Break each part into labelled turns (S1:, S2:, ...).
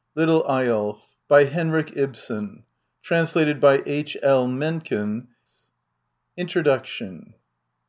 S1: LITTLE EYOLF by Henrik Ibsen. Translated by H. L. Mencken. Introduction.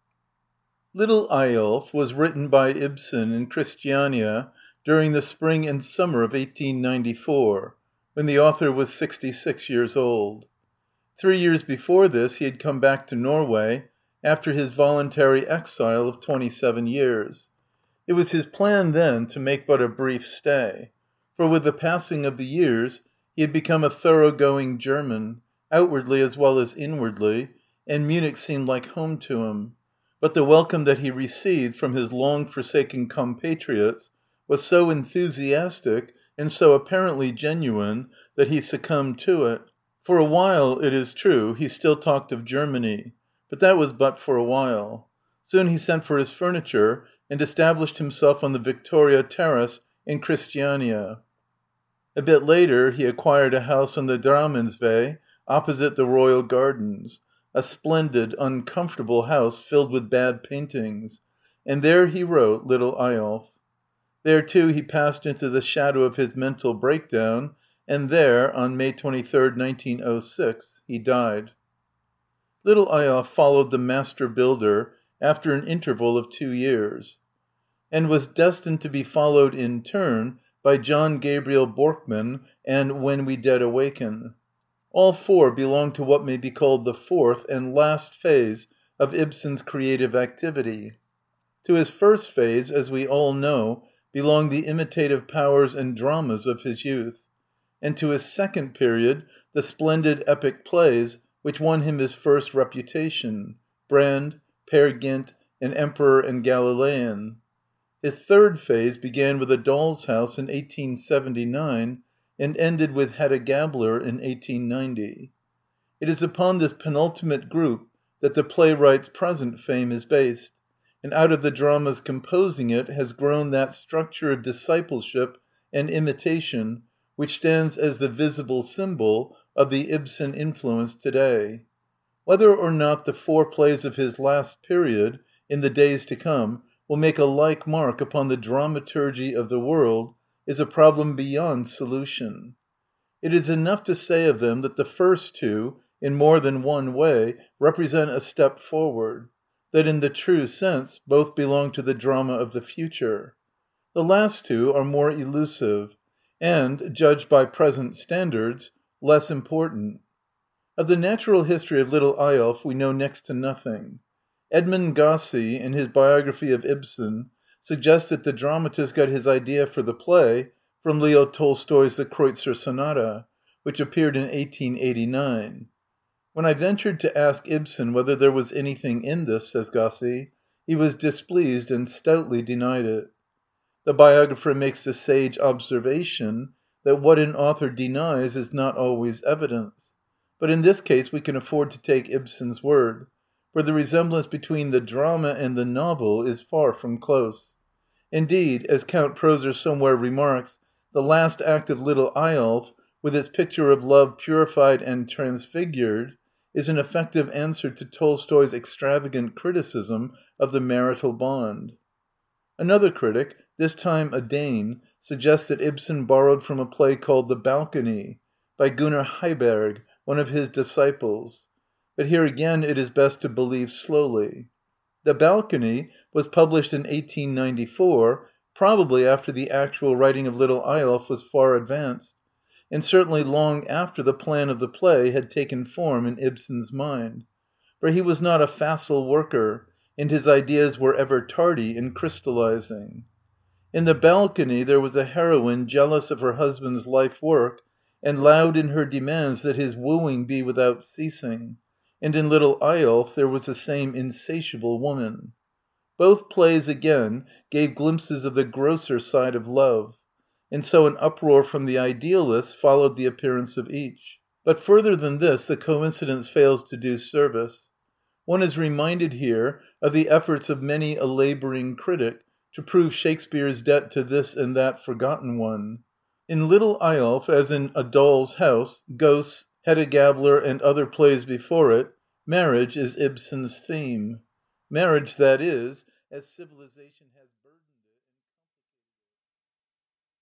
S1: Little Eyolf was written by Ibsen in Christiania during the spring and summer of 1894, when the author was 66 years old. 3 years before this he had come back to Norway after his voluntary exile of 27 years. It was his plan then to make but a brief stay, for with the passing of the years he had become a thoroughgoing German, outwardly as well as inwardly, and Munich seemed like home to him. But the welcome that he received from his long-forsaken compatriots was so enthusiastic and so apparently genuine that he succumbed to it. For a while, it is true, he still talked of Germany, but that was but for a while. Soon he sent for his furniture and established himself on the Victoria Terrace in Christiania. A bit later he acquired a house on the Drammensvej, opposite the Royal Gardens, a splendid, uncomfortable house filled with bad paintings, and there he wrote Little Eyolf. There, too, he passed into the shadow of his mental breakdown, and there, on May 23, 1906, he died. Little Eyolf followed The Master Builder after an interval of 2 years, and was destined to be followed in turn by John Gabriel Borkman and When We Dead Awaken. All four belong to what may be called the fourth and last phase of Ibsen's creative activity. To his first phase, as we all know, belong the imitative powers and dramas of his youth, and to his second period the splendid epic plays which won him his first reputation, Brand, Peer Gynt, and Emperor and Galilean. His third phase began with A Doll's House in 1879 and ended with Hedda Gabler in 1890. It is upon this penultimate group that the playwright's present fame is based, and out of the dramas composing it has grown that structure of discipleship and imitation which stands as the visible symbol of the Ibsen influence today. Whether or not the four plays of his last period, in the days to come, will make a like mark upon the dramaturgy of the world is a problem beyond solution. It is enough to say of them that the first two, in more than one way, represent a step forward, that in the true sense both belong to the drama of the future. The last two are more elusive and, judged by present standards, less important. Of the natural history of Little Eyolf we know next to nothing. Edmund Gosse, in his biography of Ibsen, suggests that the dramatist got his idea for the play from Leo Tolstoy's The Kreutzer Sonata, which appeared in 1889. When I ventured to ask Ibsen whether there was anything in this, says Gosse, he was displeased and stoutly denied it. The biographer makes the sage observation that what an author denies is not always evidence. But in this case we can afford to take Ibsen's word, for the resemblance between the drama and the novel is far from close. Indeed, as Count Prozor somewhere remarks, the last act of Little Eyolf, with its picture of love purified and transfigured, is an effective answer to Tolstoy's extravagant criticism of the marital bond. Another critic, this time a Dane, suggests that Ibsen borrowed from a play called The Balcony, by Gunnar Heiberg, one of his disciples. But here again it is best to believe slowly. The Balcony was published in 1894, probably after the actual writing of Little Eyolf was far advanced, and certainly long after the plan of the play had taken form in Ibsen's mind. For he was not a facile worker, and his ideas were ever tardy in crystallizing. In The Balcony there was a heroine jealous of her husband's life work, and loud in her demands that his wooing be without ceasing, and in Little Eyolf there was the same insatiable woman. Both plays, again, gave glimpses of the grosser side of love, and so an uproar from the idealists followed the appearance of each. But further than this the coincidence fails to do service. One is reminded here of the efforts of many a laboring critic to prove Shakespeare's debt to this and that forgotten one. In Little Eyolf, as in A Doll's House, Ghosts, Hedda Gabler, and other plays before it, marriage is Ibsen's theme. Marriage, that is, as civilization has